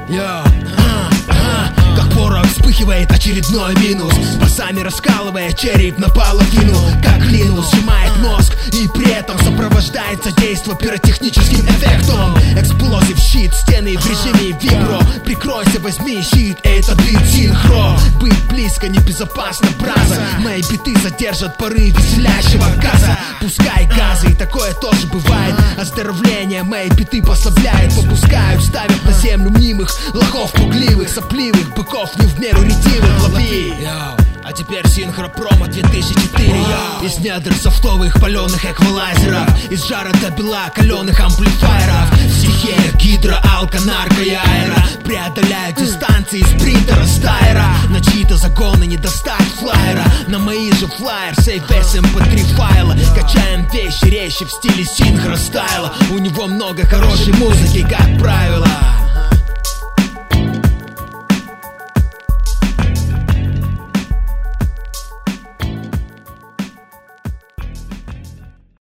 Как порох вспыхивает очередной минус, басами раскалывая череп наполовину. Как глину сжимает мозг и при этом сопровождается действо пиротехническим эффектом. Эксплозив щит, стены в режиме вибро. Прикройся, возьми щит, это бит синхро. Быть близко небезопасно, браза. Мои биты задержат порыв веселящего газа. Пускай газы, и такое тоже бывает. Оздоровление мои биты послабляют. Попускают, ставят на землю мнимых лохов пугливых, сопливых быков не в меру ретивых. Лови! А теперь синхропромо 2004. Из недр софтовых паленых эквалайзеров, из жара до бела каленых амплифайеров. Стихия, гидро, алка, нарко и аэро преодоляют дистанции спринтера стайера. На чьи-то загоны не достать флайера. На мои же флайер сейф SMP3 файла. Качаем вещи резче в стиле синхростайла. У него много хорошей музыки, как правило.